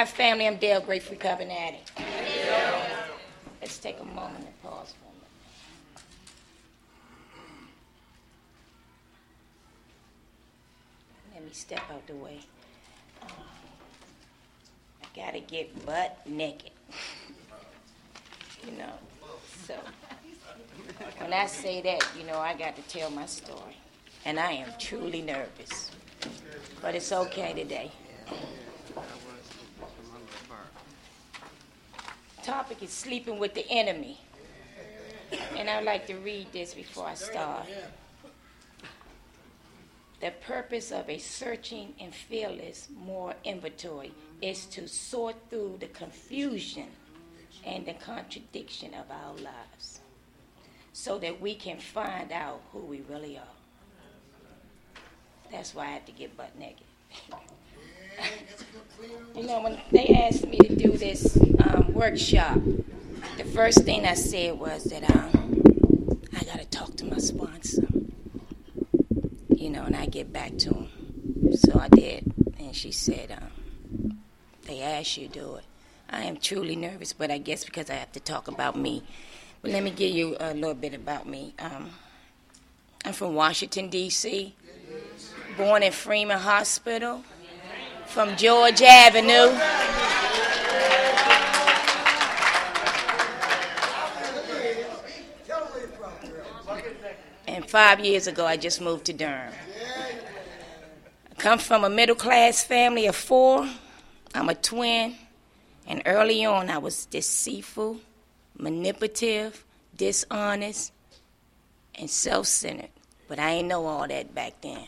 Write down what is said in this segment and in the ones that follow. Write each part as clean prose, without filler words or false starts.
Hi, family. I'm Dale, grateful recovering addict. Let's take a moment and pause for a minute. Let me step out the way. I gotta get butt naked. So when I say that, I got to tell my story. And I am truly nervous. But it's okay today. Topic is sleeping with the enemy. And I'd like to read this before I start. The purpose of a searching and fearless moral inventory is to sort through the confusion and the contradiction of our lives so that we can find out who we really are. That's why I have to get butt naked. When they asked me to do this workshop, the first thing I said was that I got to talk to my sponsor, and I get back to him. So I did, and she said, they asked you to do it. I am truly nervous, but I guess because I have to talk about me. But let me give you a little bit about me. I'm from Washington, D.C., born in Freeman Hospital, from George Avenue. And 5 years ago, I just moved to Durham. I come from a middle-class family of 4. I'm a twin. And early on, I was deceitful, manipulative, dishonest, and self-centered. But I didn't know all that back then,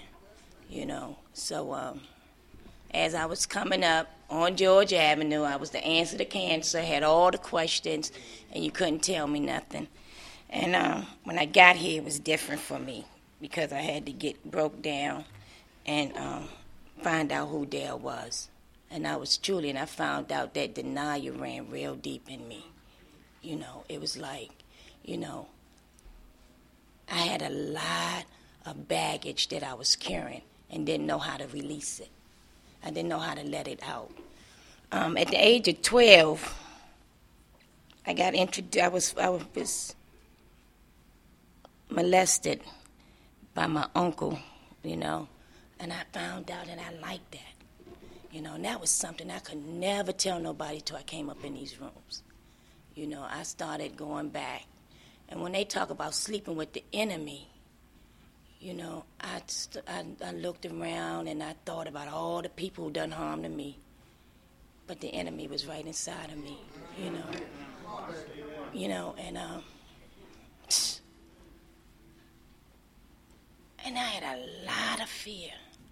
So as I was coming up on George Avenue, I was the answer to cancer, had all the questions, and you couldn't tell me nothing. And when I got here, it was different for me because I had to get broke down and find out who Dale was. And I found out that denial ran real deep in me. It was like, I had a lot of baggage that I was carrying and didn't know how to release it. I didn't know how to let it out. At the age of 12, I got introduced. I was molested by my uncle, and I found out that I liked that. And that was something I could never tell nobody till I came up in these rooms. I started going back. And when they talk about sleeping with the enemy, I looked around and I thought about all the people who done harm to me. But the enemy was right inside of me, and I had a lot of fear,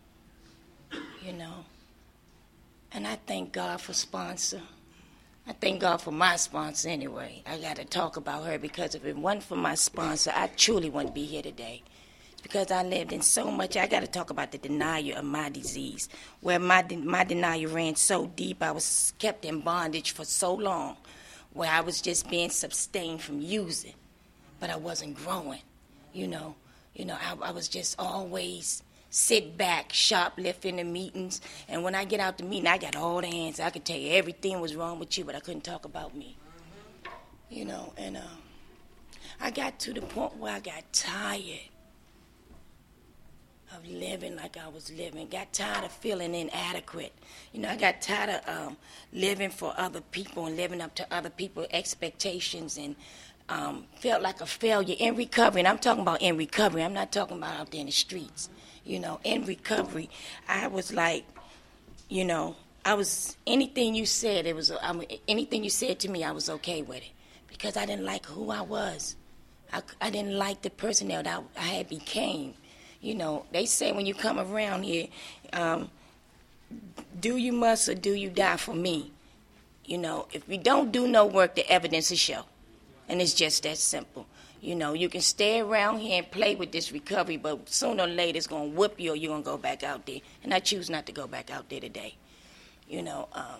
And I thank God for sponsor. I thank God for my sponsor anyway. I got to talk about her because if it wasn't for my sponsor, I truly wouldn't be here today. It's because I lived in so much. I got to talk about the denial of my disease, where my denial ran so deep. I was kept in bondage for so long, where I was just being sustained from using, but I wasn't growing. I was just always sit back, shoplifting the meetings. And when I get out the meeting, I got all the answers. I could tell you everything was wrong with you, but I couldn't talk about me. And I got to the point where I got tired of living like I was living. Got tired of feeling inadequate. I got tired of living for other people and living up to other people's expectations and felt like a failure in recovery. And I'm talking about in recovery. I'm not talking about out there in the streets. In recovery, I was like, I was, anything you said, anything you said to me, I was okay with it. Because I didn't like who I was. I didn't like the person that I had became. They say when you come around here, do you must or do you die for me? If we don't do no work, the evidence will show. And it's just that simple. You can stay around here and play with this recovery, but sooner or later it's going to whoop you or you're going to go back out there. And I choose not to go back out there today. I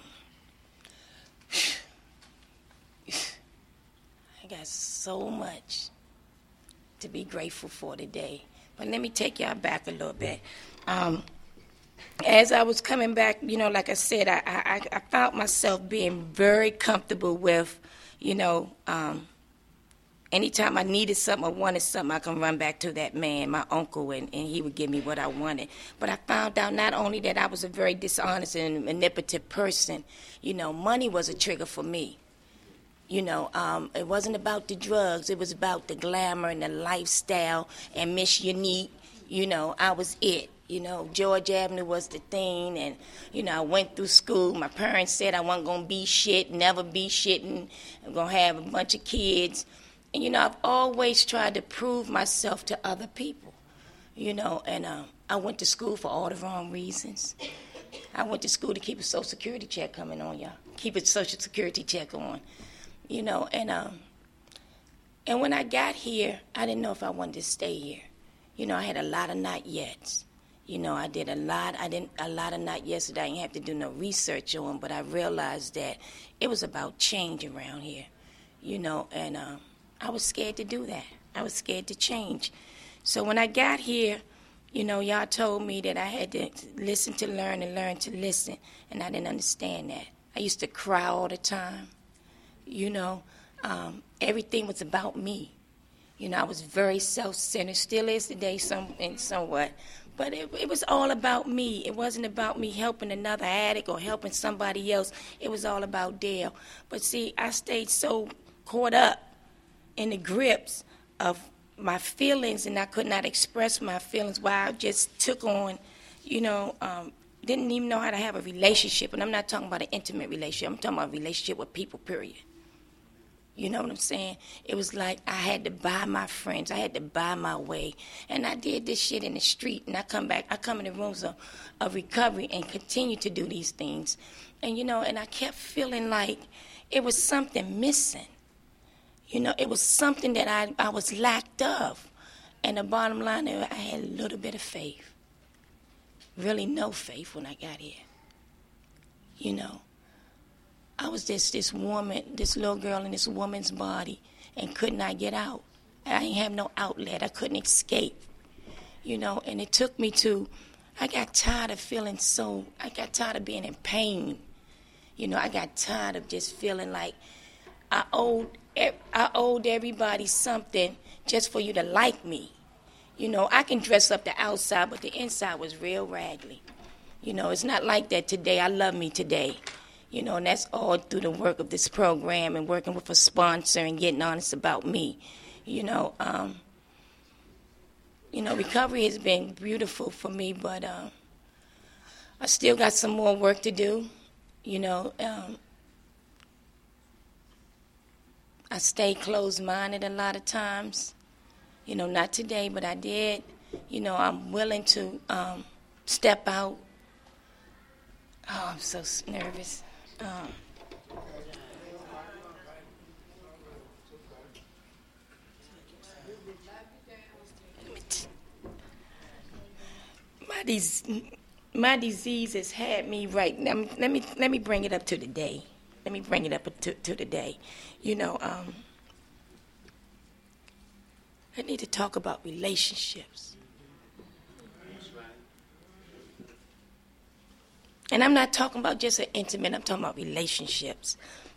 got so much to be grateful for today. But let me take y'all back a little bit. as I was coming back, like I said, I found myself being very comfortable with, you know, anytime I needed something or wanted something, I can run back to that man, my uncle, and he would give me what I wanted. But I found out not only that I was a very dishonest and manipulative person, money was a trigger for me. It wasn't about the drugs. It was about the glamour and the lifestyle and Miss Unique. I was it. George Avenue was the thing. And, I went through school. My parents said I wasn't going to be shit, never be shitting. I'm going to have a bunch of kids. And, I've always tried to prove myself to other people, and I went to school for all the wrong reasons. I went to school to keep a Social Security check coming on, y'all. Keep a Social Security check on. And when I got here, I didn't know if I wanted to stay here. I had a lot of not yets. I did a lot of not yets that I didn't have to do no research on, but I realized that it was about change around here, and I was scared to do that. I was scared to change. So when I got here, y'all told me that I had to listen to learn and learn to listen, and I didn't understand that. I used to cry all the time. Everything was about me. I was very self-centered, still is today somewhat. But it was all about me. It wasn't about me helping another addict or helping somebody else. It was all about Dale. But see, I stayed so caught up in the grips of my feelings, and I could not express my feelings while I just took on, didn't even know how to have a relationship. And I'm not talking about an intimate relationship. I'm talking about a relationship with people, period. You know what I'm saying? It was like I had to buy my friends. I had to buy my way. And I did this shit in the street. And I come in the rooms of recovery and continue to do these things. And, and I kept feeling like it was something missing. It was something that I was lacked of. And the bottom line, I had a little bit of faith. Really no faith when I got here. I was this woman, this little girl in this woman's body and could not get out. I didn't have no outlet. I couldn't escape. And it took me I got tired of being in pain. I got tired of just feeling like I owed everybody something just for you to like me. I can dress up the outside, but the inside was real raggedy. It's not like that today. I love me today. And that's all through the work of this program and working with a sponsor and getting honest about me. Recovery has been beautiful for me, but I still got some more work to do. I stay closed-minded a lot of times. Not today, but I did. I'm willing to step out. Oh, I'm so nervous. My disease has had me right now. Let me bring it up to the day. Let me bring it up to the day. I need to talk about relationships. And I'm not talking about just an intimate, I'm talking about relationships.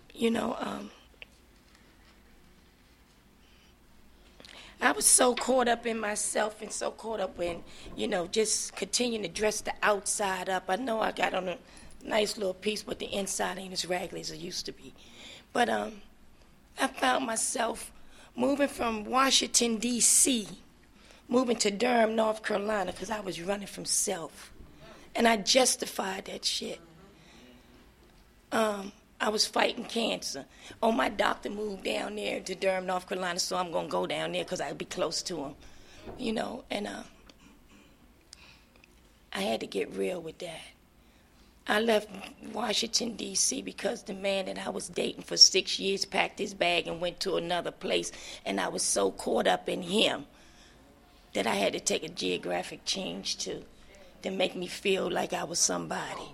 I was so caught up in myself and so caught up in, just continuing to dress the outside up. I know I got on a nice little piece, but the inside ain't as raggedy as it used to be. But I found myself moving from Washington, D.C., moving to Durham, North Carolina, because I was running from self. And I justified that shit. I was fighting cancer. Oh, my doctor moved down there to Durham, North Carolina, so I'm going to go down there because I'd be close to him. And I had to get real with that. I left Washington, D.C. because the man that I was dating for 6 years packed his bag and went to another place, and I was so caught up in him that I had to take a geographic change to make me feel like I was somebody,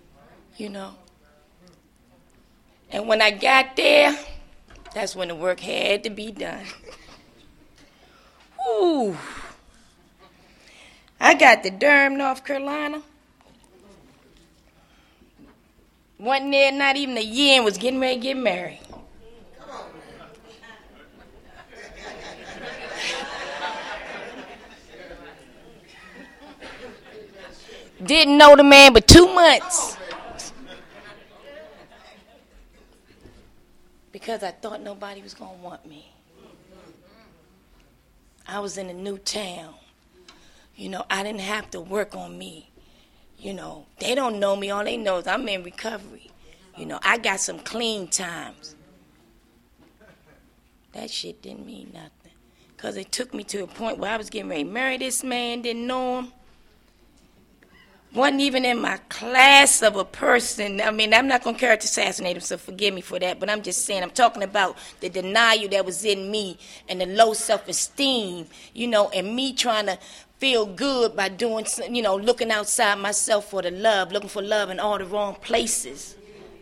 And when I got there, that's when the work had to be done. Ooh. I got to Durham, North Carolina, Wasn't there not even a year and was getting ready to get married. Didn't know the man but 2 months. Because I thought nobody was going to want me. I was in a new town. I didn't have to work on me. They don't know me. All they know is I'm in recovery. I got some clean times. That shit didn't mean nothing. Because it took me to a point where I was getting ready to marry this man, didn't know him. Wasn't even in my class of a person. I mean, I'm not going to character assassinate him, so forgive me for that. But I'm just saying, I'm talking about the denial that was in me and the low self-esteem, and me trying to feel good by doing, looking outside myself for the love, looking for love in all the wrong places,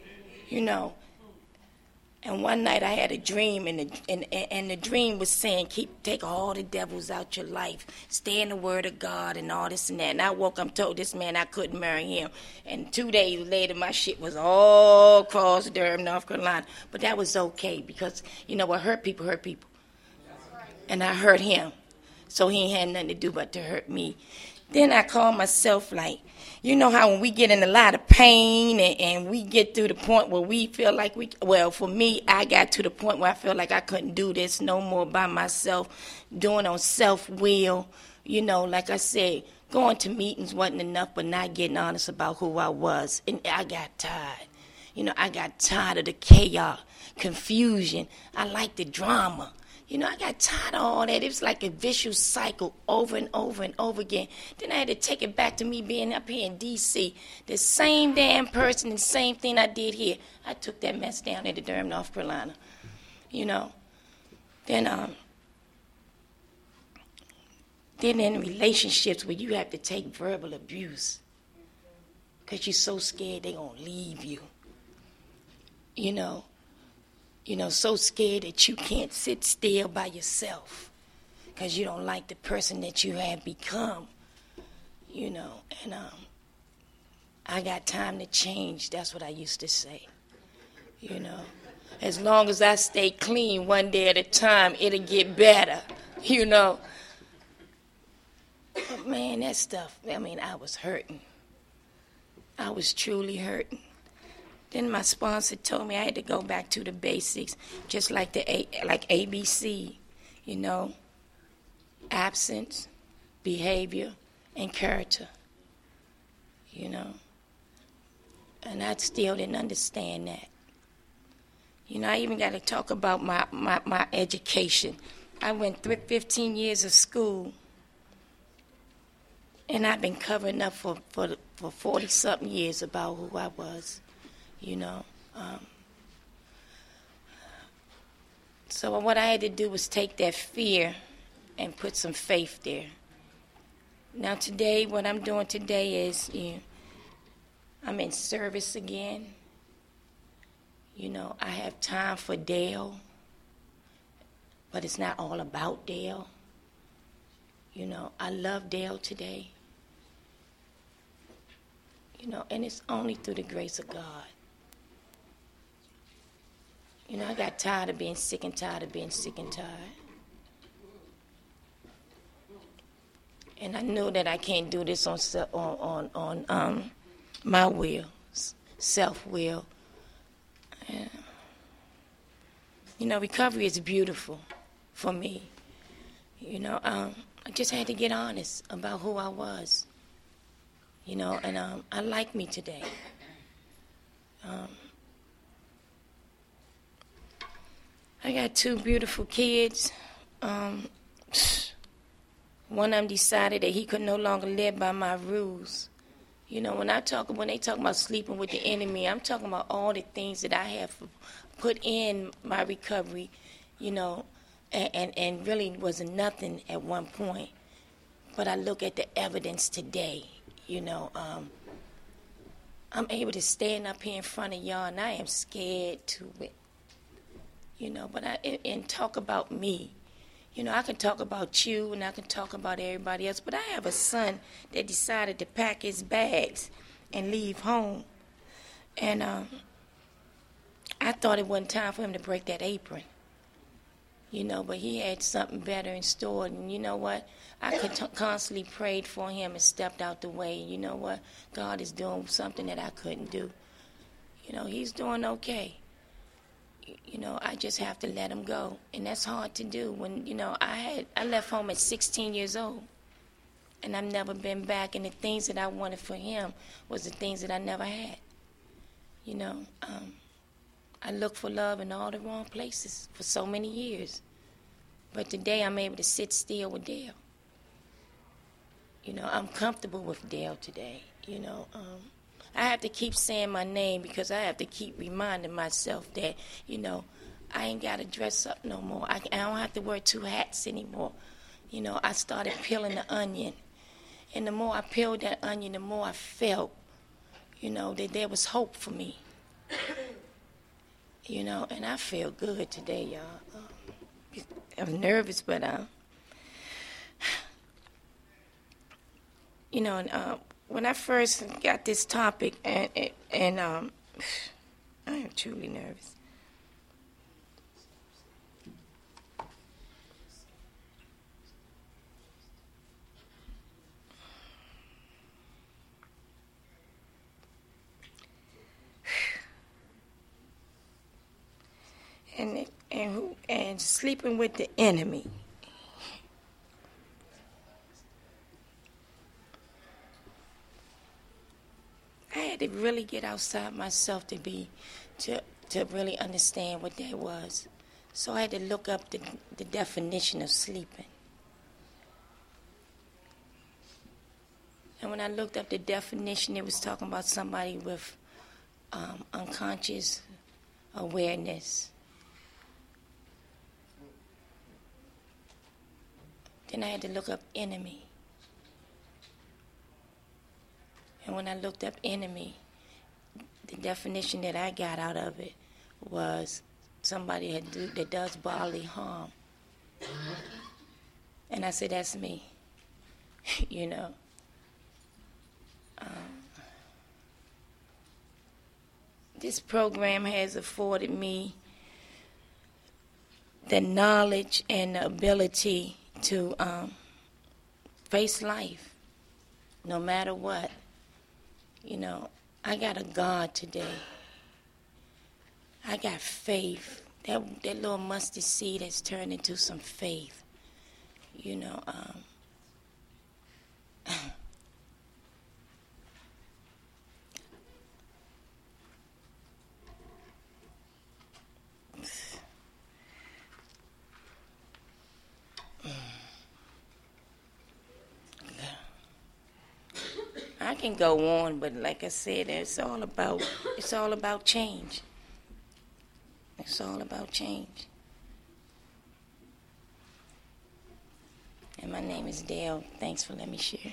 And one night I had a dream, and the dream was saying, take all the devils out your life, stay in the Word of God, and all this and that. And I woke up, told this man I couldn't marry him. And 2 days later, my shit was all across Durham, North Carolina. But that was okay because, what hurt people hurt people. And I hurt him. So he ain't had nothing to do but to hurt me. Then I called myself like, how when we get in a lot of pain and we get to the point where we feel like for me, I got to the point where I felt like I couldn't do this no more by myself, doing on self-will. Like I said, going to meetings wasn't enough, but not getting honest about who I was. And I got tired. I got tired of the chaos, confusion. I like the drama. I got tired of all that. It was like a vicious cycle over and over and over again. Then I had to take it back to me being up here in D.C. The same damn person, the same thing I did here. I took that mess down at Durham, North Carolina. Then in relationships where you have to take verbal abuse because you're so scared they're going to leave you. So scared that you can't sit still by yourself because you don't like the person that you have become, and I got time to change. That's what I used to say, As long as I stay clean one day at a time, it'll get better, But, man, that stuff, I was hurting. I was truly hurting. Then my sponsor told me I had to go back to the basics, just like like ABC, absence, behavior, and character, And I still didn't understand that. I even got to talk about my education. I went through 15 years of school, and I've been covering up for 40-something years about who I was. So what I had to do was take that fear and put some faith there. Now today, what I'm doing today is, I'm in service again. I have time for Dale, but it's not all about Dale. I love Dale today. And it's only through the grace of God. I got tired of being sick and tired of being sick and tired. And I knew that I can't do this on my will, self-will. Recovery is beautiful for me. I just had to get honest about who I was. And I like me today. I got 2 beautiful kids. One of them decided that he could no longer live by my rules. When they talk about sleeping with the enemy, I'm talking about all the things that I have put in my recovery, and really was nothing at one point. But I look at the evidence today, I'm able to stand up here in front of y'all, and I am scared to it. And talk about me. I can talk about you and I can talk about everybody else, but I have a son that decided to pack his bags and leave home. And I thought it wasn't time for him to break that apron. But he had something better in store. And you know what? I constantly prayed for him and stepped out the way. You know what? God is doing something that I couldn't do. He's doing okay. I just have to let him go. And that's hard to do. When, I left home at 16 years old. And I've never been back. And the things that I wanted for him was the things that I never had. I looked for love in all the wrong places for so many years. But today I'm able to sit still with Dale. I'm comfortable with Dale today. I have to keep saying my name because I have to keep reminding myself that, I ain't got to dress up no more. I don't have to wear two hats anymore. I started peeling the onion. And the more I peeled that onion, the more I felt, that there was hope for me. And I feel good today, y'all. I'm nervous, but, when I first got this topic, and I am truly nervous. And sleeping with the enemy. I had to really get outside myself to really understand what that was. So I had to look up the definition of sleeping. And when I looked up the definition, it was talking about somebody with unconscious awareness. Then I had to look up enemy. And when I looked up enemy, the definition that I got out of it was somebody that does bodily harm. And I said, that's me. This program has afforded me the knowledge and the ability to face life, no matter what. I got a God today. I got faith. That little mustard seed has turned into some faith. I can go on, but like I said, it's all about change. It's all about change. And my name is Dale. Thanks for letting me share.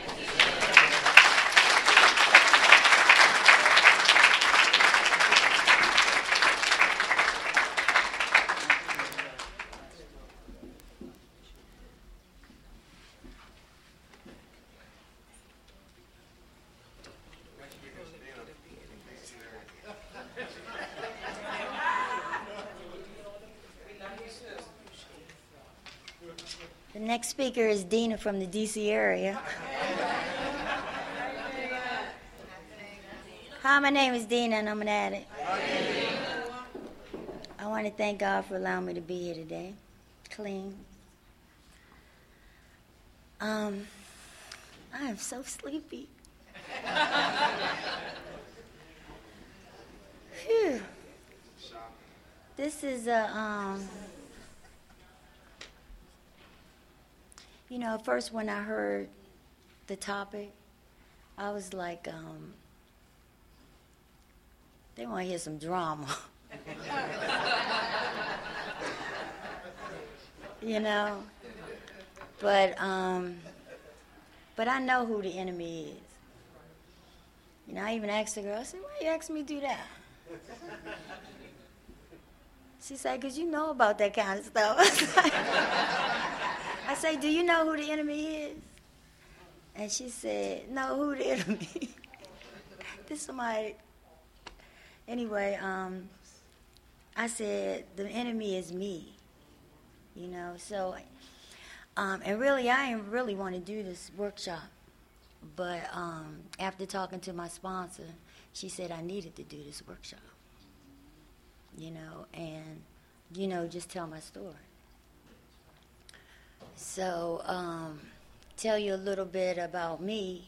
The next speaker is Dina from the D.C. area. Hi, my name is Dina, and I'm an addict. I want to thank God for allowing me to be here today. Clean. I am so sleepy. Phew. This is a, at first when I heard the topic, I was like, they want to hear some drama. But I know who the enemy is. I even asked the girl, I said, why you asking me to do that? She said, because you know about that kind of stuff. I said, do you know who the enemy is? And she said, no, who the enemy? This is somebody Anyway, I said, the enemy is me, you know. So, and really, I didn't really want to do this workshop. But after talking to my sponsor, she said I needed to do this workshop, you know, and, you know, just tell my story. So, tell you a little bit about me.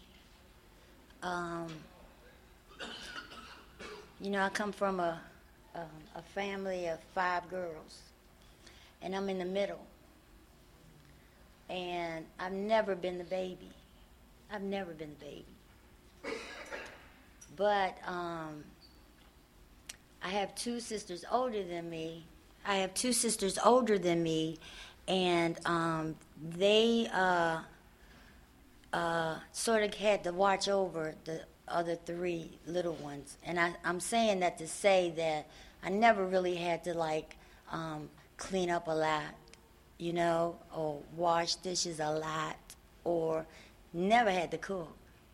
You know, I come from a family of 5 girls, and I'm in the middle. And I've never been the baby. I've never been the baby. But I have 2 sisters older than me. And they sort of had to watch over the other 3 little ones. And I'm saying that to say that I never really had to, like, clean up a lot, you know, or wash dishes a lot, or never had to cook,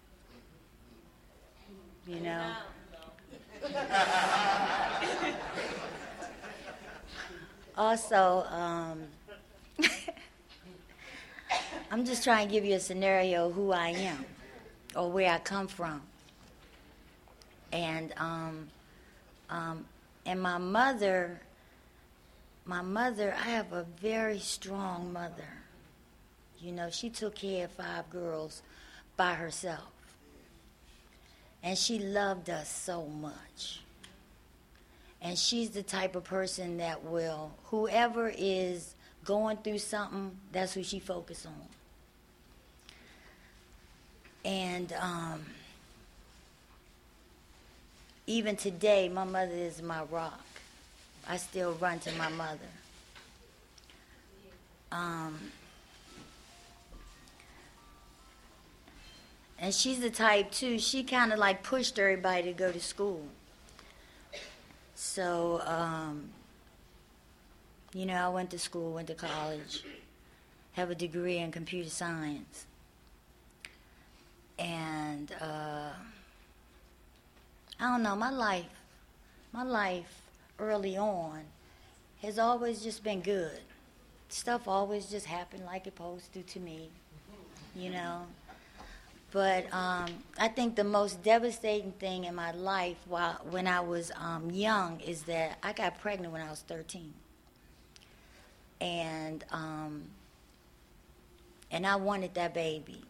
you know. Also, I'm just trying to give you a scenario of who I am or where I come from. And my mother, I have a very strong mother. You know, she took care of 5 girls by herself. And she loved us so much. And she's the type of person that will, whoever is going through something, that's who she focuses on. And even today, my mother is my rock. I still run to my mother. And she's the type, too, she kind of like pushed everybody to go to school. So, you know, I went to school, went to college, have a degree in computer science. And I don't know, my life early on has always just been good. Stuff always just happened like it's supposed to me, you know. But I think the most devastating thing in my life when I was young is that I got pregnant when I was 13. And I wanted that baby.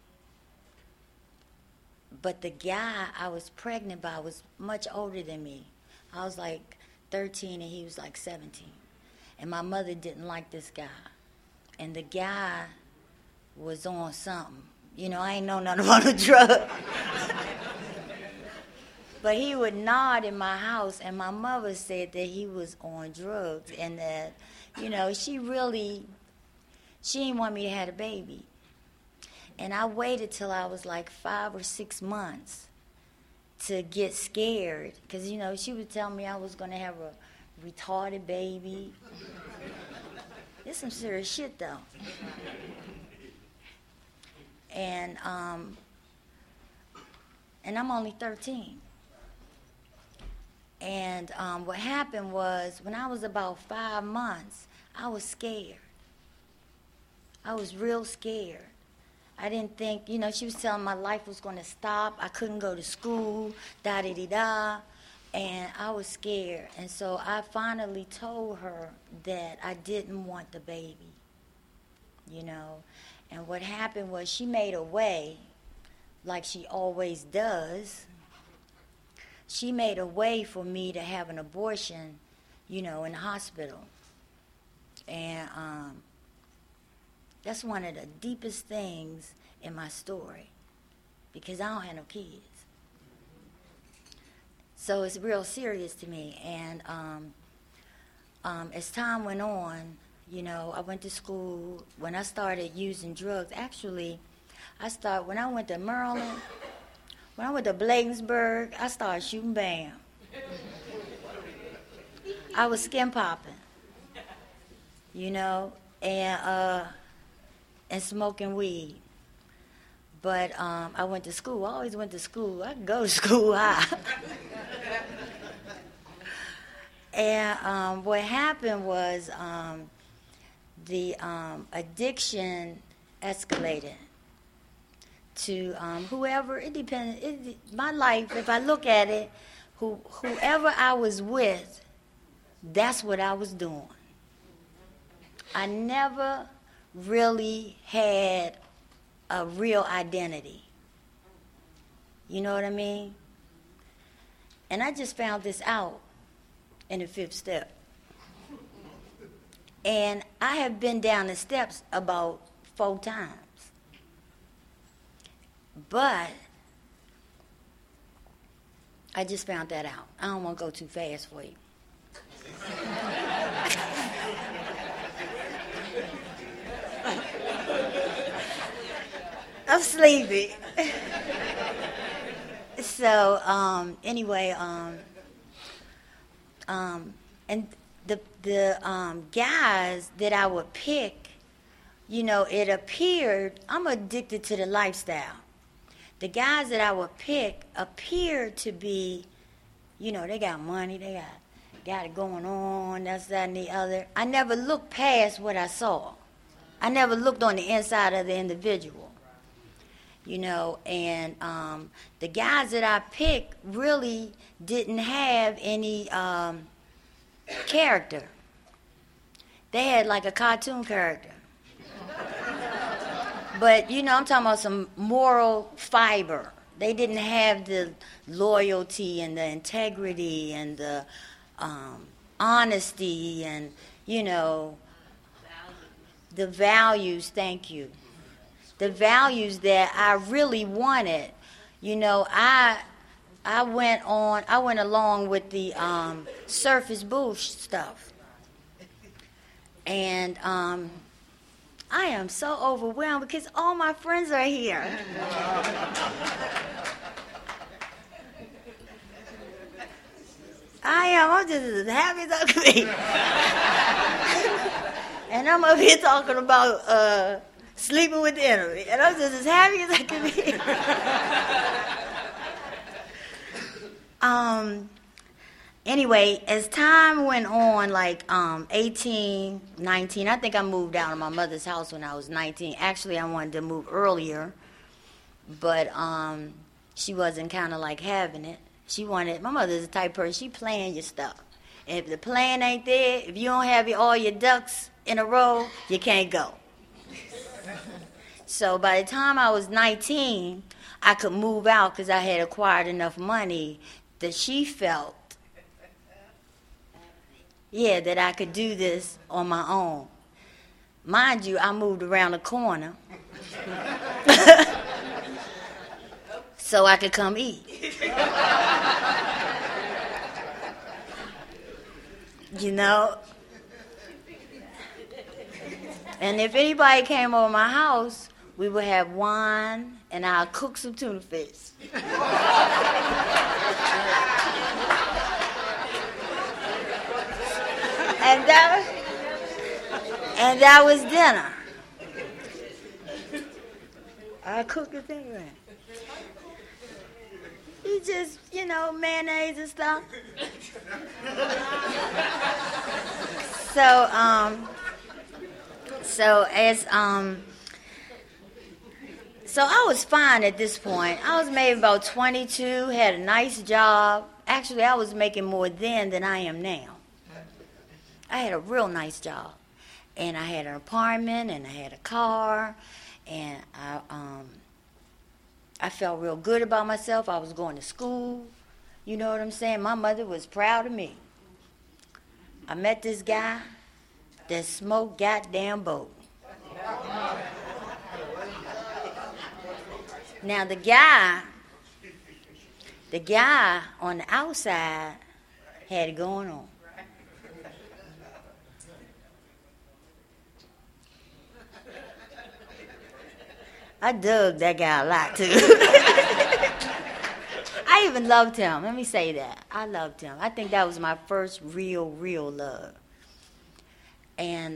But the guy I was pregnant by was much older than me. I was like 13 and he was like 17. And my mother didn't like this guy. And the guy was on something. You know, I ain't know nothing about a drug. But he would nod in my house, and my mother said that he was on drugs and that, you know, she didn't want me to have a baby. And I waited till I was like 5 or 6 months to get scared because, you know, she would tell me I was going to have a retarded baby. It's some serious shit, though. And I'm only 13. And what happened was, when I was about 5 months, I was scared. I was real scared. I didn't think, you know, she was telling my life was going to stop. I couldn't go to school, da-da-da-da. And I was scared. And so I finally told her that I didn't want the baby, you know. And what happened was she made a way, like she always does. She made a way for me to have an abortion, you know, in the hospital. And that's one of the deepest things in my story because I don't have no kids. So it's real serious to me. And as time went on, you know, I went to school. When I started using drugs, actually, when I went to Maryland, when I went to Bladensburg, I started shooting bam. I was skin popping, you know, and smoking weed. But I went to school. I always went to school. I could go to school high. And what happened was the addiction escalated to whoever, it depended, my life, if I look at it, whoever I was with, that's what I was doing. I never really had a real identity. You know what I mean? And I just found this out in the 5th step. And I have been down the steps about 4 times. But I just found that out. I don't want to go too fast for you. I'm sleepy. So anyway, and the guys that I would pick, you know, it appeared I'm addicted to the lifestyle. The guys that I would pick appeared to be, you know, they got money, they got it going on, that's that and the other. I never looked past what I saw. I never looked on the inside of the individual. You know, and the guys that I picked really didn't have any character. They had like a cartoon character. But, you know, I'm talking about some moral fiber. They didn't have the loyalty and the integrity and the honesty and, you know, the values, thank you. The values that I really wanted. You know, I went along with the Surface Bush stuff. And I am so overwhelmed because all my friends are here. I'm just as happy as I can be. And I'm up here talking about sleeping with the enemy. And I'm just as happy as I can be. Anyway, as time went on, like 18, 19, I think I moved out of my mother's house when I was 19. Actually, I wanted to move earlier, but she wasn't kind of like having it. My mother's the type of person, she plan your stuff. And if the plan ain't there, if you don't have all your ducks in a row, you can't go. So by the time I was 19, I could move out because I had acquired enough money that she felt, that I could do this on my own. Mind you, I moved around the corner so I could come eat. You know? And if anybody came over my house, we would have wine and I'll cook some tuna fish. And that was dinner. I cooked the thing right. You just, mayonnaise and stuff. So I was fine at this point. I was maybe about 22, had a nice job. Actually, I was making more then than I am now. I had a real nice job. And I had an apartment, and I had a car, and I felt real good about myself. I was going to school. You know what I'm saying? My mother was proud of me. I met this guy that smoked goddamn boat. Now, the guy on the outside had it going on. I dug that guy a lot, too. I even loved him. Let me say that. I loved him. I think that was my first real love. And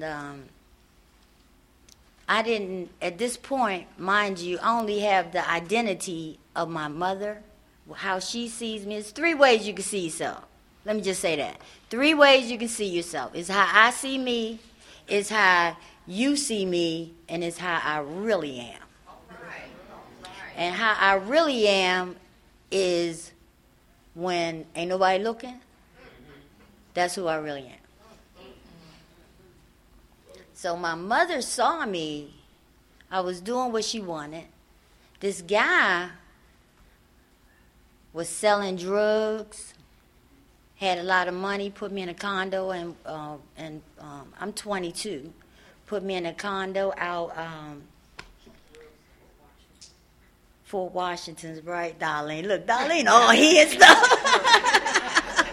I didn't, at this point, mind you, I only have the identity of my mother, how she sees me. There's 3 ways you can see yourself. Let me just say that. 3 ways you can see yourself. It's how I see me, it's how you see me, and it's how I really am. And how I really am is when ain't nobody looking. That's who I really am. So my mother saw me. I was doing what she wanted. This guy was selling drugs, had a lot of money, put me in a condo, and I'm 22. Put me in a condo out Fort Washington's, right, Darlene? Look, Darlene, all here stuff.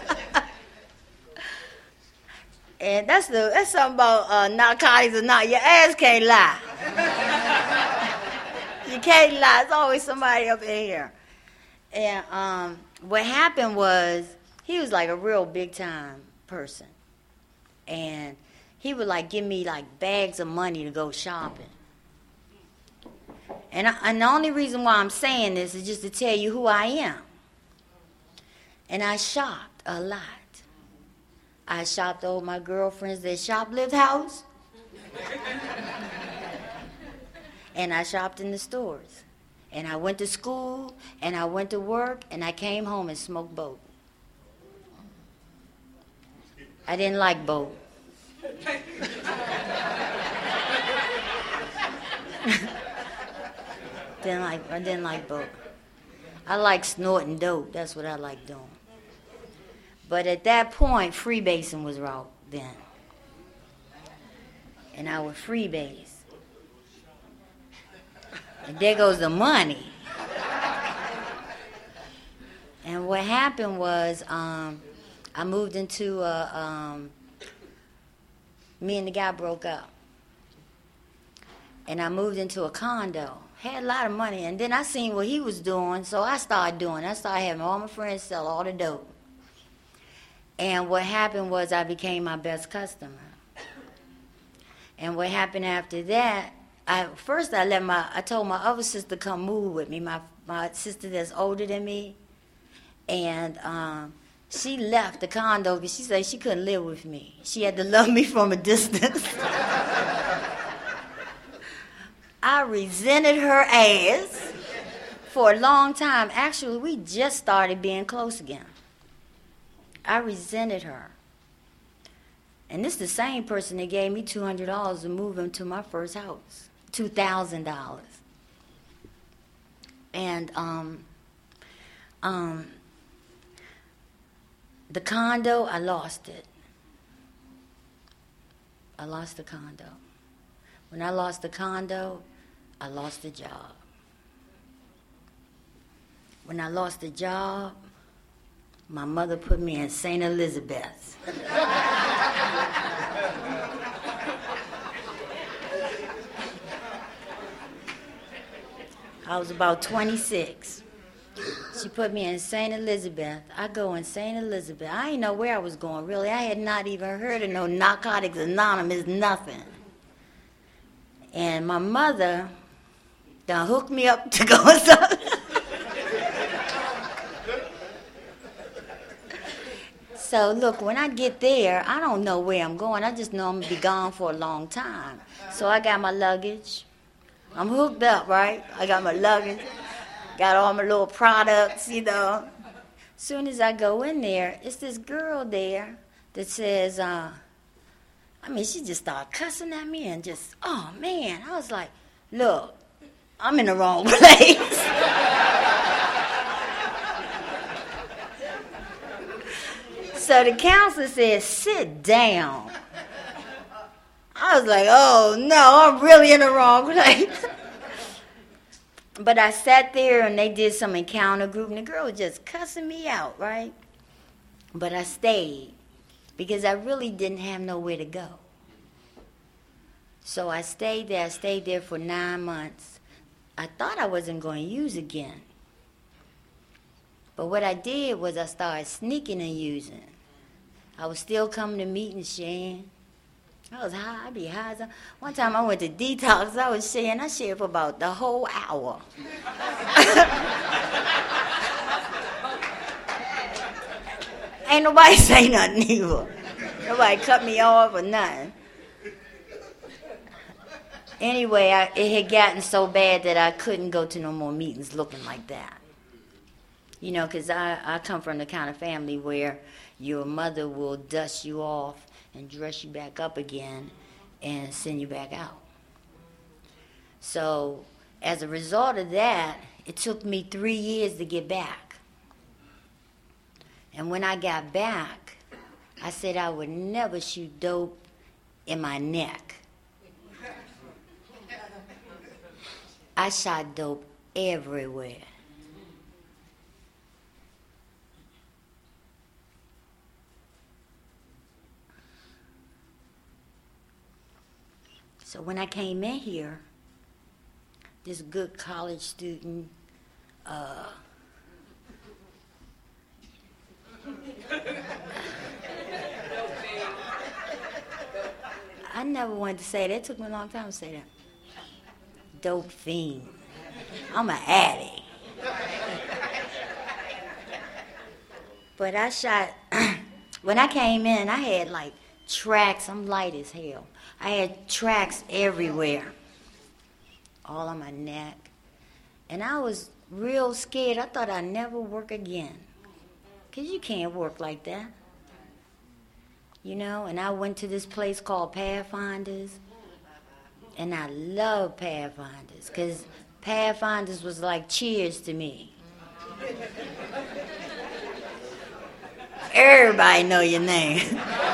And that's something about narcotics or not. Your ass can't lie. You can't lie. It's always somebody up in here. And what happened was, he was like a real big time person. And he would like give me like bags of money to go shopping. And the only reason why I'm saying this is just to tell you who I am. And I shopped a lot. I shopped over my girlfriend's that shoplift house. And I shopped in the stores. And I went to school, and I went to work, and I came home and smoked boat. I didn't like boat. I didn't like boat. I like snorting dope. That's what I like doing. But at that point, freebasing was out then. And I would freebase. And there goes the money. And what happened was, I moved into me and the guy broke up. And I moved into a condo. Had a lot of money. And then I seen what he was doing, so I started doing. I started having all my friends sell all the dope. And what happened was I became my best customer. And what happened after that, I told my other sister to come move with me, my sister that's older than me. And she left the condo because she said she couldn't live with me. She had to love me from a distance. I resented her ass for a long time. Actually, we just started being close again. I resented her. And this is the same person that gave me $200 to move into my first house. $2,000. And the condo, I lost it. I lost the condo. When I lost the condo, I lost the job. When I lost the job, my mother put me in St. Elizabeth. I was about 26. She put me in St. Elizabeth. I go in St. Elizabeth. I didn't know where I was going, really. I had not even heard of no Narcotics Anonymous, nothing. And my mother done hooked me up to go with something. So, look, when I get there, I don't know where I'm going. I just know I'm going to be gone for a long time. So I got my luggage. I'm hooked up, right? I got my luggage. Got all my little products, you know. As soon as I go in there, it's this girl there that says, she just started cussing at me and just, oh, man. I was like, look, I'm in the wrong place. So the counselor said, sit down. I was like, oh, no, I'm really in the wrong place. But I sat there, and they did some encounter group, and the girl was just cussing me out, right? But I stayed because I really didn't have nowhere to go. So I stayed there. I stayed there for 9 months. I thought I wasn't going to use again. But what I did was I started sneaking and using. I was still coming to meetings, sharing. I was high. I'd be high. One time I went to detox. I was sharing. I shared for about the whole hour. Ain't nobody say nothing either. Nobody cut me off or nothing. Anyway, it had gotten so bad that I couldn't go to no more meetings looking like that. You know, because I come from the kind of family where your mother will dust you off and dress you back up again and send you back out. So as a result of that, it took me 3 years to get back. And when I got back, I said I would never shoot dope in my neck. I shot dope everywhere. So when I came in here, this good college student, I never wanted to say that. It took me a long time to say that. Dope fiend. I'm an addict. But I shot, when I came in, I had like tracks. I'm light as hell. I had tracks everywhere, all on my neck. And I was real scared. I thought I'd never work again. Because you can't work like that. You know, and I went to this place called Pathfinders. And I love Pathfinders because Pathfinders was like Cheers to me. Everybody know your name.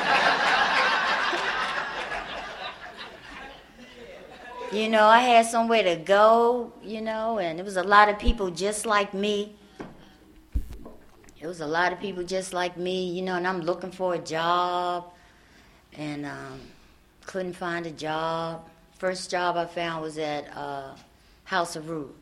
You know, I had somewhere to go, you know, and there was a lot of people just like me. It was a lot of people just like me, you know, and I'm looking for a job and couldn't find a job. First job I found was at House of Root.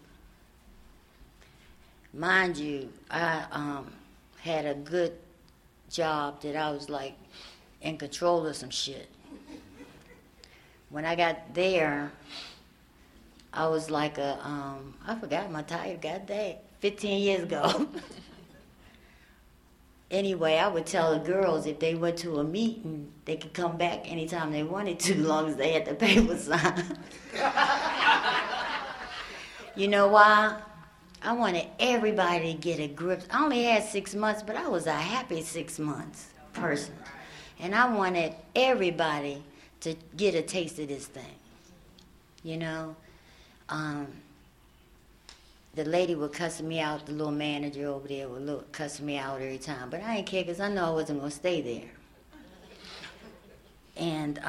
Mind you, I had a good job that I was like in control of some shit. When I got there, I was like I forgot my title, goddamn, 15 years ago. Anyway, I would tell the girls if they went to a meeting, they could come back anytime they wanted to, as long as they had the paper signed. You know why? I wanted everybody to get a grip. I only had 6 months, but I was a happy 6 months person. And I wanted everybody to get a taste of this thing. You know? The lady was cussing me out, the little manager over there was cussing me out every time. But I didn't care because I know I wasn't going to stay there. And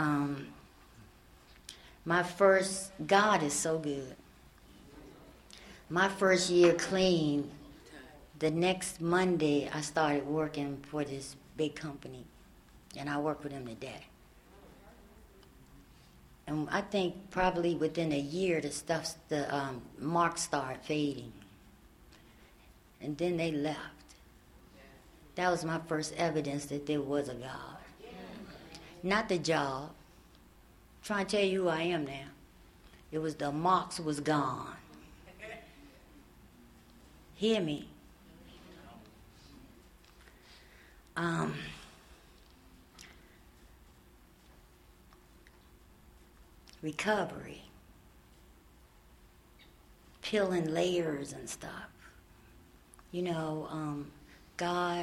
God is so good. My first year clean, the next Monday I started working for this big company. And I work with them today. And I think probably within a year the marks started fading. And then they left. That was my first evidence that there was a God. Not the job. I'm trying to tell you who I am now. It was the marks was gone. Hear me. Recovery, peeling layers and stuff. You know, God,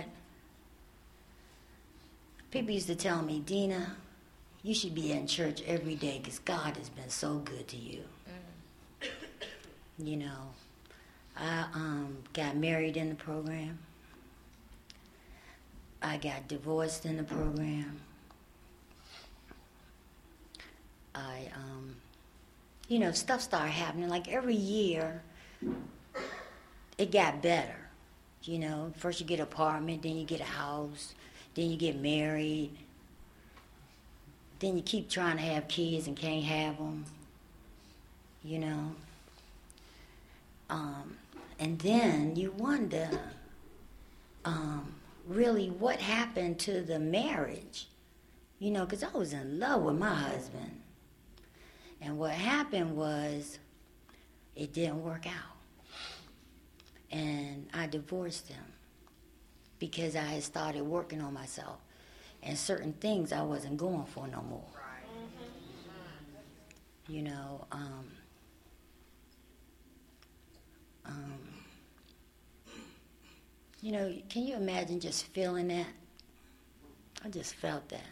people used to tell me, Dina, you should be in church every day because God has been so good to you. You know, I got married in the program. I got divorced in the program. You know, stuff started happening. Like every year, it got better. You know, first you get an apartment, then you get a house, then you get married. Then you keep trying to have kids and can't have them. You know. And then you wonder, really, what happened to the marriage? You know, because I was in love with my husband. And what happened was, it didn't work out. And I divorced him. because I had started working on myself. And certain things I wasn't going for no more. You know, you know, can you imagine just feeling that? I just felt that.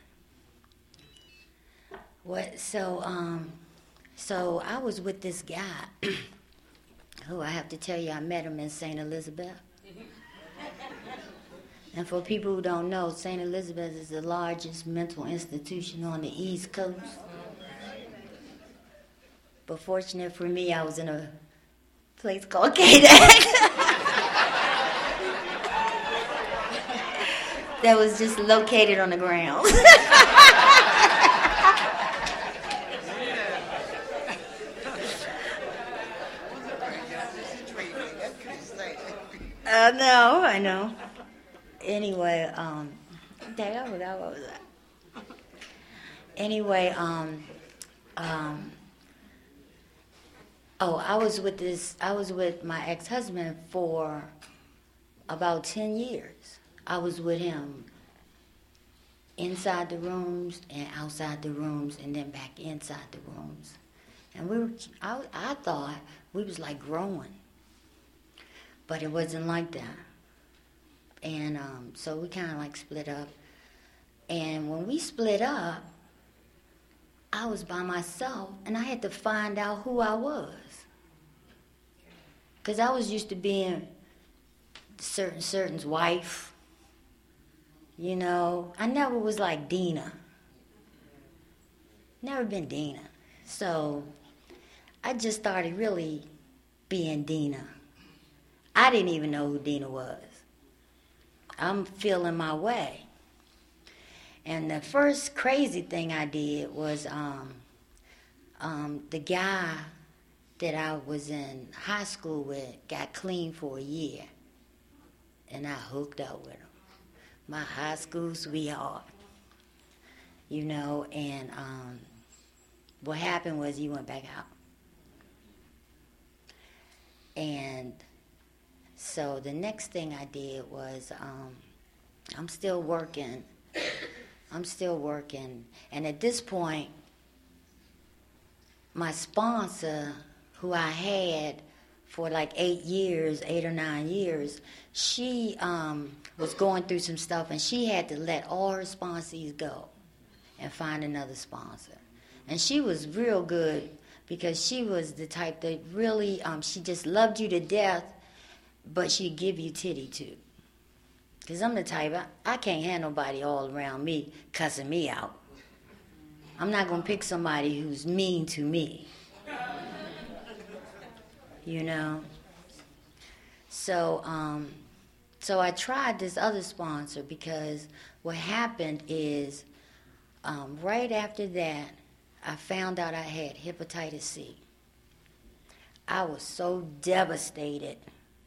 So I was with this guy who I have to tell you, I met him in St. Elizabeth. And for people who don't know, St. Elizabeth is the largest mental institution on the East Coast. But fortunate for me, I was in a place called Kadak that was just located on the ground. I know. Anyway, I forgot what was that. Anyway, I was with my ex-husband for about 10 years. I was with him inside the rooms and outside the rooms and then back inside the rooms. And I thought we was like growing. But it wasn't like that. And so we kind of like split up. And when we split up, I was by myself and I had to find out who I was. Because I was used to being certain's wife. You know, I never was like Dina. Never been Dina. So I just started really being Dina. I didn't even know who Dina was. I'm feeling my way. And the first crazy thing I did was the guy that I was in high school with got clean for a year. And I hooked up with him. My high school sweetheart. You know, and what happened was he went back out. And so the next thing I did was, I'm still working. And at this point, my sponsor, who I had for like 8 or 9 years, she was going through some stuff and she had to let all her sponsees go and find another sponsor. And she was real good because she was the type that really, she just loved you to death, but she'd give you titty too. Because I'm the type, I can't have nobody all around me cussing me out. I'm not going to pick somebody who's mean to me. You know? So I tried this other sponsor because what happened is right after that, I found out I had hepatitis C. I was so devastated.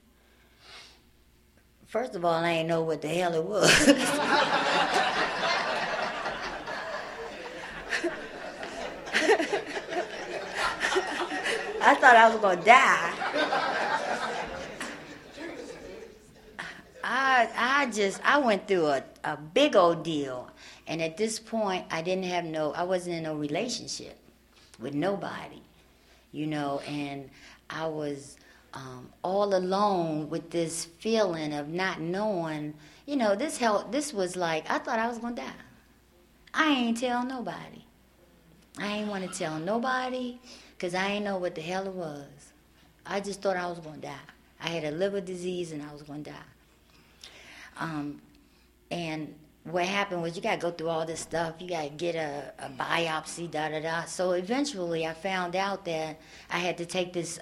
First of all, I didn't know what the hell it was. I thought I was going to die. I went through a big old deal. And at this point, I wasn't in no relationship with nobody, you know, and I was all alone with this feeling of not knowing, you know, this was like, I thought I was going to die. I ain't tell nobody. I ain't want to tell nobody because I ain't know what the hell it was. I just thought I was going to die. I had a liver disease and I was going to die. And what happened was you got to go through all this stuff. You got to get a biopsy, da-da-da. So eventually I found out that I had to take this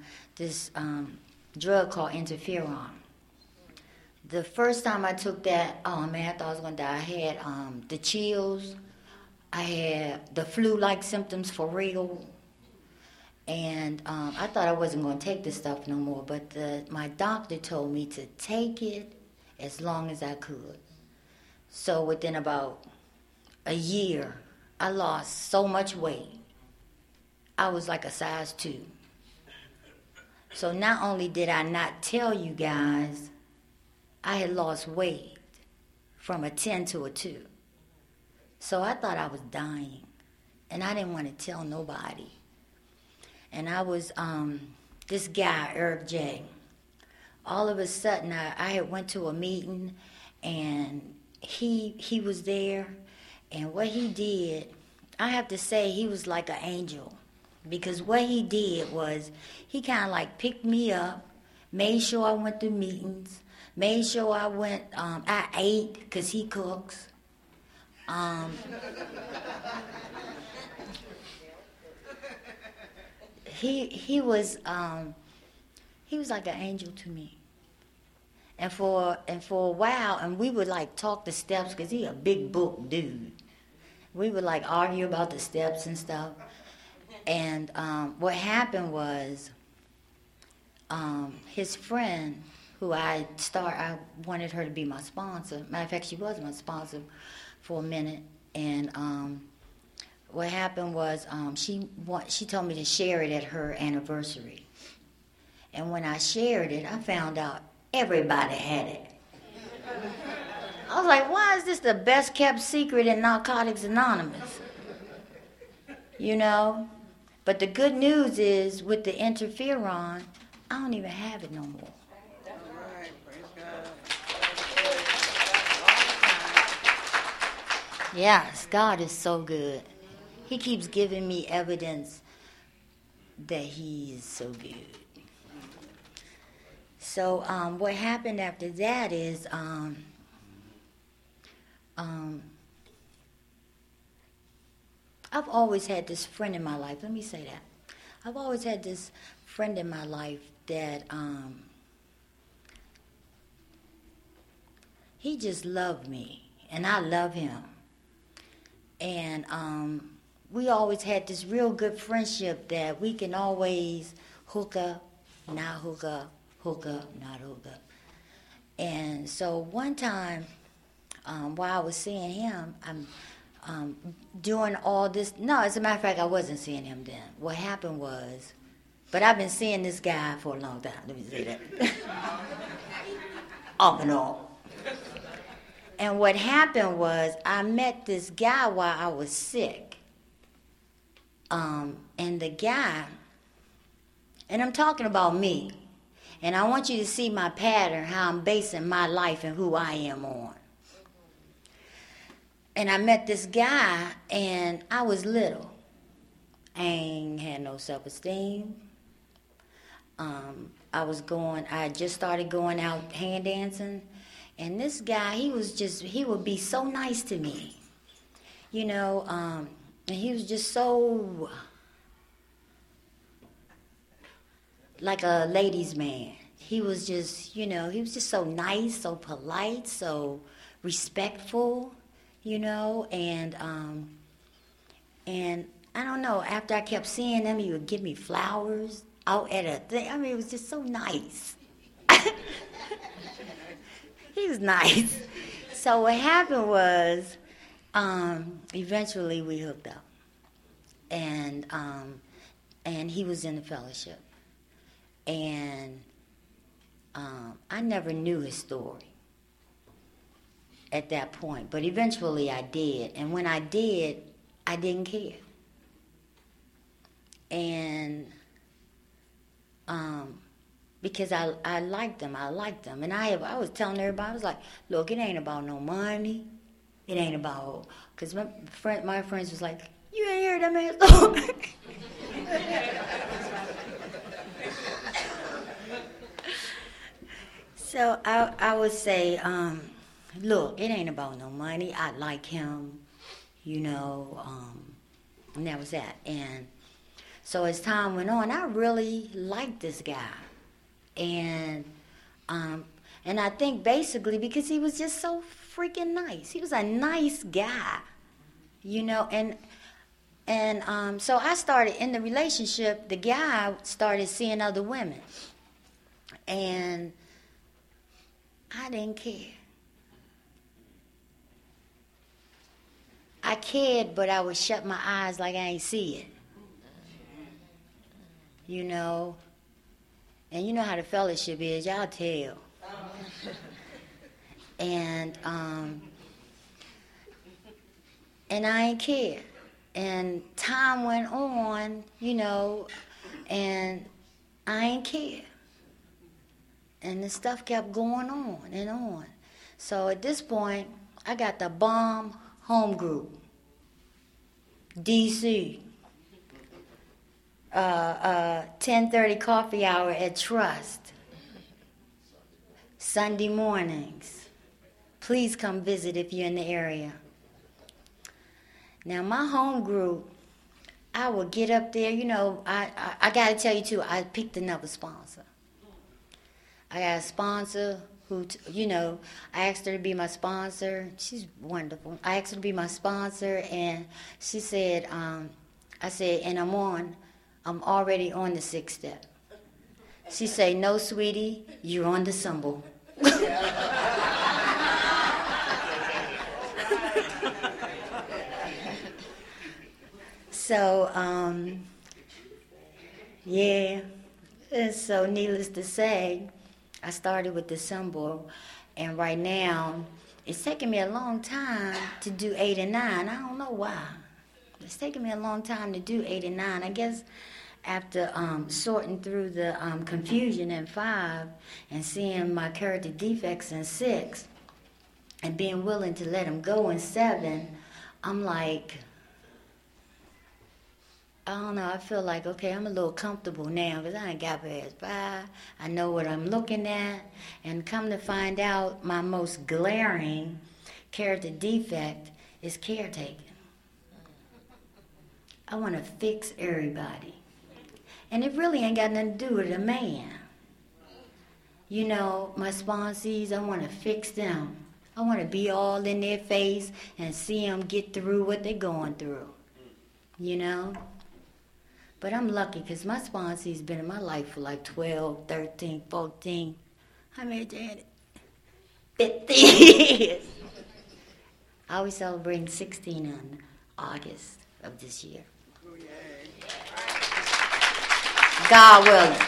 drug called interferon. The first time I took that, oh man, I thought I was going to die. I had the chills. I had the flu-like symptoms for real. And I thought I wasn't going to take this stuff no more. But my doctor told me to take it as long as I could. So within about a year, I lost so much weight. I was like a size 2. So not only did I not tell you guys I had lost weight from a 10 to a 2. So I thought I was dying, and I didn't want to tell nobody. And I was, this guy, Eric J., all of a sudden I had went to a meeting, and he was there, and what he did, I have to say he was like an angel, because what he did was he kind of like picked me up, made sure I went to meetings, made sure I went, I ate because he cooks. He was like an angel to me. And for a while, and we would like talk the steps because he a big book dude. We would like argue about the steps and stuff. And what happened was, his friend, who I wanted her to be my sponsor. Matter of fact, she was my sponsor for a minute. And what happened was, she told me to share it at her anniversary. And when I shared it, I found out everybody had it. I was like, why is this the best kept secret in Narcotics Anonymous? You know? But the good news is, with the interferon, I don't even have it no more. Yes, God is so good. He keeps giving me evidence that He is so good. So what happened after that is I've always had this friend in my life. Let me say that. I've always had this friend in my life that he just loved me, and I love him. And we always had this real good friendship that we can always hook up, not hook up, hook up, not hook up. And so one time, while I was seeing him, I'm doing all this. No, as a matter of fact, I wasn't seeing him then. What happened was, but I've been seeing this guy for a long time. Let me say that. Off and on. And what happened was, I met this guy while I was sick. And the guy, and I'm talking about me, and I want you to see my pattern, how I'm basing my life and who I am on. And I met this guy, and I was little. I ain't had no self-esteem. I had just started going out hand dancing. And this guy, he would be so nice to me. You know, and he was just so, like a ladies' man. He was just, he was just so nice, so polite, so respectful, and I don't know, after I kept seeing him, he would give me flowers out at a thing. I mean, it was just so nice. He was nice. So what happened was, eventually we hooked up, and he was in the fellowship, and I never knew his story at that point, but eventually I did, and when I did, I didn't care, and because I liked him, and I was telling everybody, I was like, look, it ain't about no money, it ain't about, because my friends was like, you ain't heard that man's story. So I would say, look, it ain't about no money. I like him, and that was that. And so as time went on, I really liked this guy. And I think basically because he was just so freaking nice. He was a nice guy, and so I started in the relationship, the guy started seeing other women. And I didn't care. I cared, but I would shut my eyes like I ain't see it. And you know how the fellowship is, y'all tell. and I ain't care. And time went on, and I ain't care. And the stuff kept going on and on. So at this point, I got the bomb home group, DC, 10:30 coffee hour at Trust, Sunday mornings. Please come visit if you're in the area. Now, my home group, I would get up there, I got to tell you, too, I picked another sponsor. I got a sponsor who, I asked her to be my sponsor. She's wonderful. I asked her to be my sponsor, and she said, I said, and I'm already on the 6th step. She said, no, sweetie, you're on the symbol. So, yeah, and so needless to say, I started with the symbol, and right now, it's taking me a long time to do 8 and 9. I don't know why. It's taking me a long time to do 8 and 9. I guess after sorting through the confusion in 5 and seeing my character defects in 6 and being willing to let them go in 7, I'm like, I don't know, I feel like, okay, I'm a little comfortable now because I ain't got past 5. I know what I'm looking at. And come to find out, my most glaring character defect is caretaking. I want to fix everybody. And it really ain't got nothing to do with a man. My sponsees, I want to fix them. I want to be all in their face and see them get through what they're going through. But I'm lucky because my sponsee's been in my life for like 12, 13, 14. How many, Janet? 15 years. I'll be celebrating 16 in August of this year. God willing.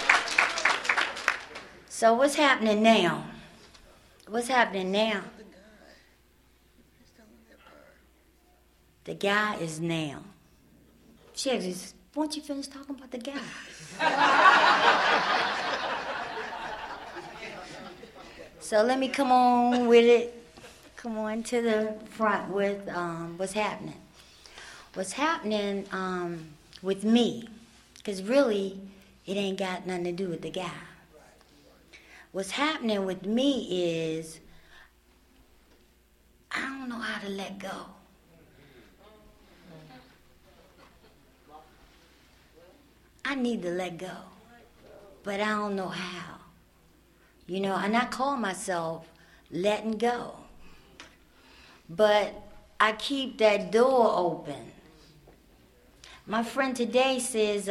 So what's happening now? What's happening now? The guy is now. Shaggy, won't you finish talking about the guy? So let me come on with it. Come on to the front with what's happening. What's happening with me, because really it ain't got nothing to do with the guy. What's happening with me is I don't know how to let go. I need to let go, but I don't know how. And I call myself letting go. But I keep that door open. My friend today says,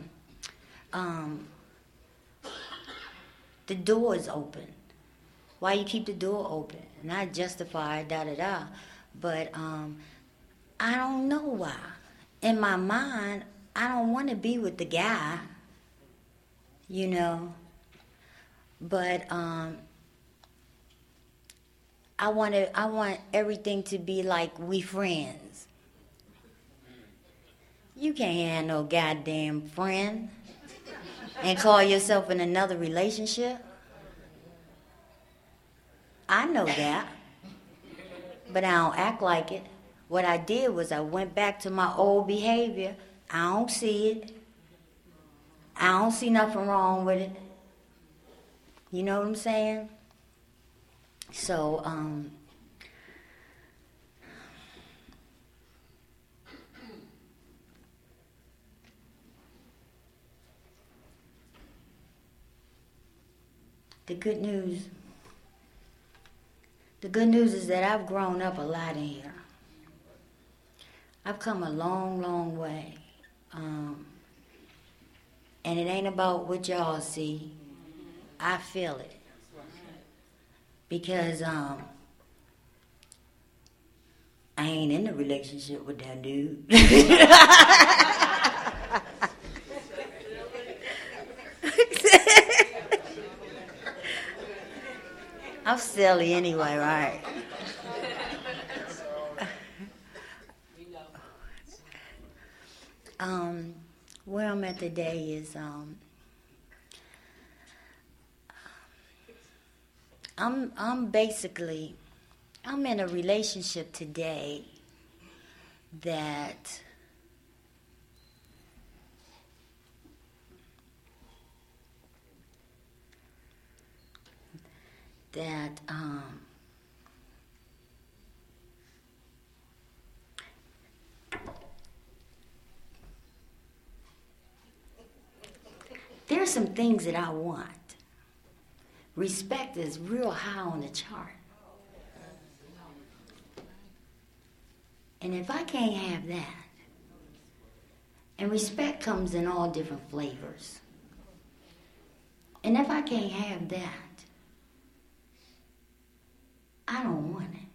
the door is open. Why you keep the door open? And I justify da-da-da. But I don't know why. In my mind, I don't want to be with the guy, but I want everything to be like we friends. You can't have no goddamn friend and call yourself in another relationship. I know that, but I don't act like it. What I did was I went back to my old behavior. I don't see it. I don't see nothing wrong with it. You know what I'm saying? So, the good news is that I've grown up a lot in here. I've come a long, long way. And it ain't about what y'all see. I feel it. Because I ain't in a relationship with that dude. I'm silly anyway, right? Where I'm at today is I'm in a relationship today that there's some things that I want. Respect is real high on the chart. And if I can't have that, and respect comes in all different flavors, and if I can't have that, I don't want it.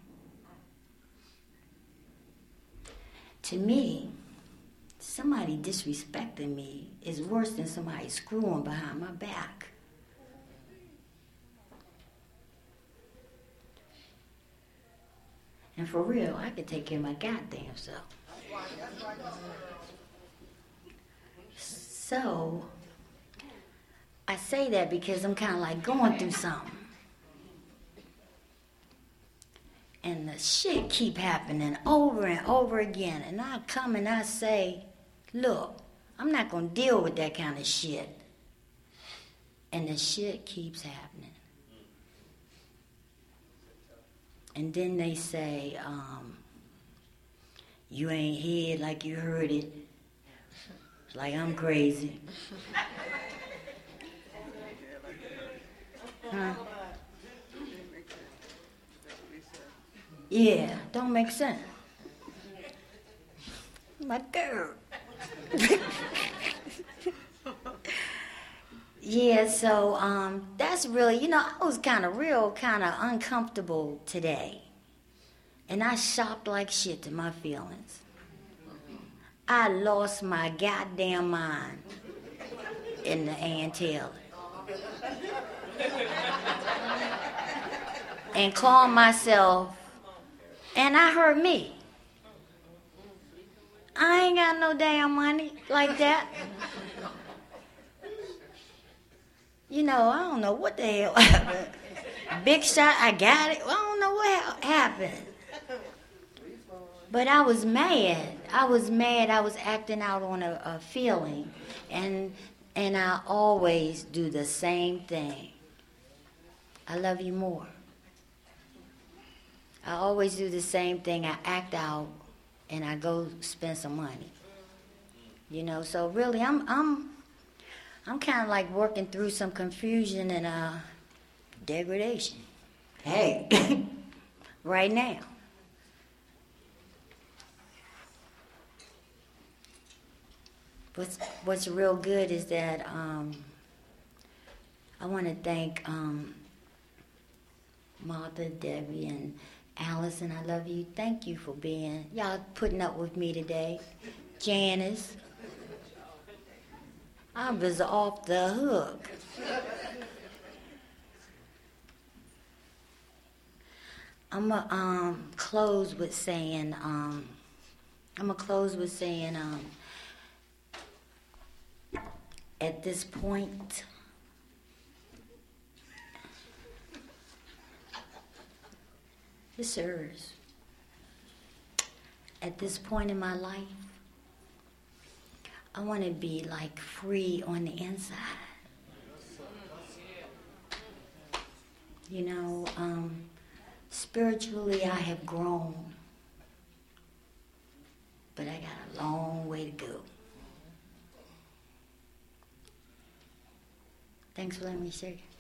To me, somebody disrespecting me is worse than somebody screwing behind my back. And for real, I could take care of my goddamn self. So, I say that because I'm kind of like going through something. And the shit keep happening over and over again. And I come and I say, look, I'm not going to deal with that kind of shit. And the shit keeps happening. And then they say, you ain't heard like you heard it. Like I'm crazy. Huh? Yeah, don't make sense. My girl. Yeah, so that's really, I was kind of uncomfortable today. And I shopped like shit to my feelings. I lost my goddamn mind in the Ann Taylor. And called myself, and I heard me. I ain't got no damn money like that. I don't know what the hell happened. Big shot, I got it. I don't know what happened. But I was mad. I was acting out on a feeling. And I always do the same thing. I love you more. I always do the same thing. I act out and I go spend some money. So really I'm kind of like working through some confusion and degradation. Hey, right now. What's real good is that I want to thank Martha, Debbie, and Allison. I love you. Thank you for y'all putting up with me today. Janice. I was off the hook. I'm gonna close with saying, at this point, sirs, at this point in my life, I want to be like free on the inside. Spiritually I have grown, but I got a long way to go. Thanks for letting me share.